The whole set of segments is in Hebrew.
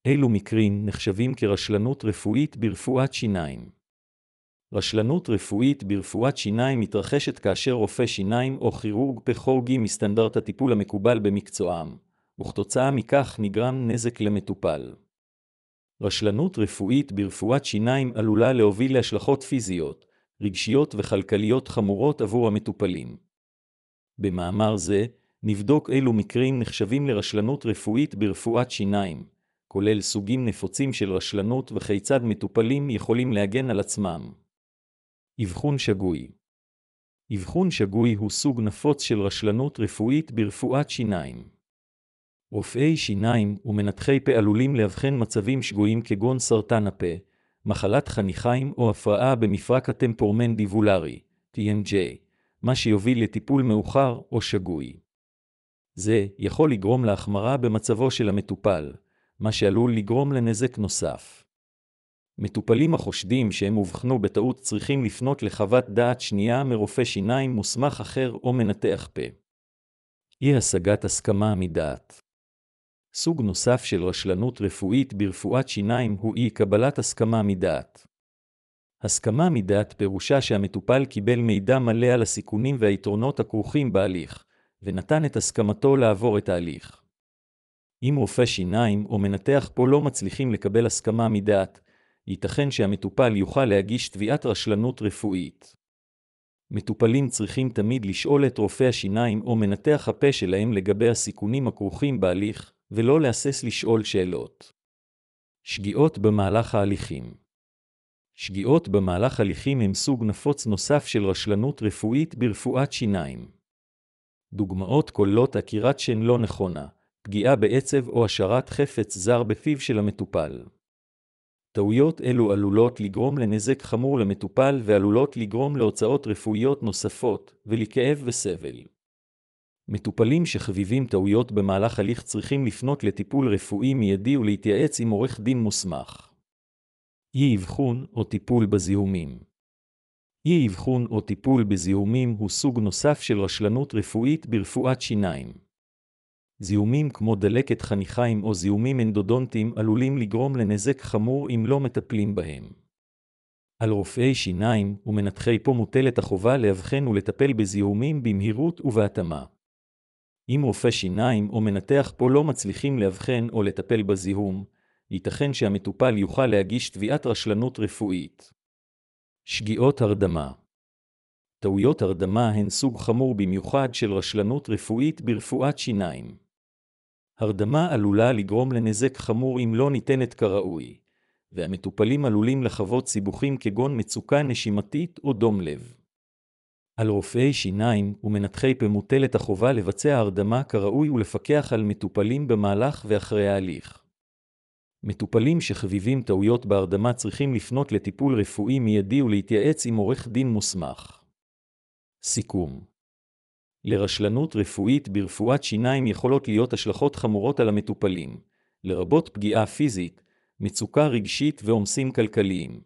אילו מקרים נחשבים כרשלנות רפואית ברפואת שיניים? רשלנות רפואית ברפואת שיניים מתרחשת כאשר רופא שיניים או כירורג חורגים מסטנדרט הטיפול המקובל במקצועם, וכתוצאה מכך נגרם נזק למטופל. רשלנות רפואית ברפואת שיניים עלולה להוביל להשלכות פיזיות, רגשיות וכלכליות חמורות עבור המטופלים. במאמר זה, נבדוק אילו מקרים נחשבים לרשלנות רפואית ברפואת שיניים, כולל סוגים נפוצים של רשלנות וכיצד מטופלים יכולים להגן על עצמם. אבחון שגוי. אבחון שגוי הוא סוג נפוץ של רשלנות רפואית ברפואת שיניים. רופאי שיניים ומנתחי פה עלולים לאבחן מצבים שגויים כגון סרטן הפה, מחלת חניכיים או הפרעה במפרק הטמפורמנדיבולרי, TMJ, מה שיוביל לטיפול מאוחר או שגוי. זה יכול לגרום להחמרה במצבו של המטופל, מה שעלול לגרום לנזק נוסף. מטופלים החושדים שהם אובחנו בטעות צריכים לפנות לחוות דעת שנייה מרופא שיניים מוסמך אחר או מנתח פה. אי השגת הסכמה מדעת. סוג נוסף של רשלנות רפואית ברפואת שיניים הוא אי קבלת הסכמה מדעת. הסכמה מדעת פירושה שהמטופל קיבל מידע מלא על הסיכונים והיתרונות הכרוכים בהליך, ונתן את הסכמתו לעבור את ההליך. אם רופא שיניים או מנתח פה לא מצליחים לקבל הסכמה מדעת, ייתכן שהמטופל יוכל להגיש תביעת רשלנות רפואית. מטופלים צריכים תמיד לשאול את רופא השיניים או מנתח הפה שלהם לגבי הסיכונים הכרוכים בהליך, ולא להסס לשאול שאלות. שגיאות במהלך ההליכים. שגיאות במהלך הליכים הם סוג נפוץ נוסף של רשלנות רפואית ברפואת שיניים. דוגמאות כוללות עקירת שן לא נכונה, פגיעה בעצב או השארת חפץ זר בפיו של המטופל. טעויות אלו עלולות לגרום לנזק חמור למטופל ועלולות לגרום להוצאות רפואיות נוספות ולכאב וסבל. מטופלים שחווים טעויות במהלך הליך צריכים לפנות לטיפול רפואי מיידי ולהתייעץ עם עורך דין מוסמך. אי אבחון או טיפול בזיהומים. אי אבחון או טיפול בזיהומים הוא סוג נוסף של רשלנות רפואית ברפואת שיניים. זיהומים כמו דלקת חניכיים או זיהומים אנדודונטיים עלולים לגרום לנזק חמור אם לא מטפלים בהם. על רופאי שיניים ומנתחי פה מוטלת החובה לאבחן ולטפל בזיהומים במהירות ובהתאמה. אם רופא שיניים או מנתח פה לא מצליחים לאבחן או לטפל בזיהום, ייתכן שהמטופל יוכל להגיש תביעת רשלנות רפואית. שגיאות הרדמה. טעויות הרדמה הן סוג חמור במיוחד של רשלנות רפואית ברפואת שיניים. הרדמה עלולה לגרום לנזק חמור אם לא ניתנת כראוי, והמטופלים עלולים לחוות סיבוכים כגון מצוקה נשימתית או דום לב. על רופאי שיניים ומנתחי פה מוטלת החובה לבצע הרדמה כראוי ולפקח על מטופלים במהלך ואחרי ההליך. מטופלים שחווים טעויות בהרדמה צריכים לפנות לטיפול רפואי מיידי ולהתייעץ עם עורך דין מוסמך. סיכום. לרשלנות רפואית ברפואת שיניים יכולות להיות השלכות חמורות על המטופלים, לרבות פגיעה פיזית, מצוקה רגשית ועומסים כלכליים.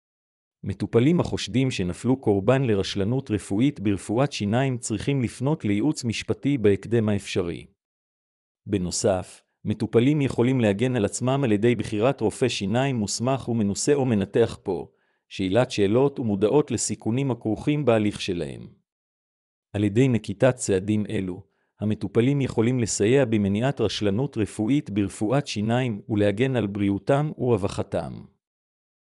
מטופלים החושדים שנפלו קורבן לרשלנות רפואית ברפואת שיניים צריכים לפנות לייעוץ משפטי בהקדם האפשרי. בנוסף, מטופלים יכולים להגן על עצמם על ידי בחירת רופא שיניים מוסמך ומנוסה או מנתח פה, שאלת שאלות ומודעות לסיכונים הכרוכים בהליך שלהם. על ידי נקיטת צעדים אלו, המטופלים יכולים לסייע במניעת רשלנות רפואית ברפואת שיניים ולהגן על בריאותם ורווחתם.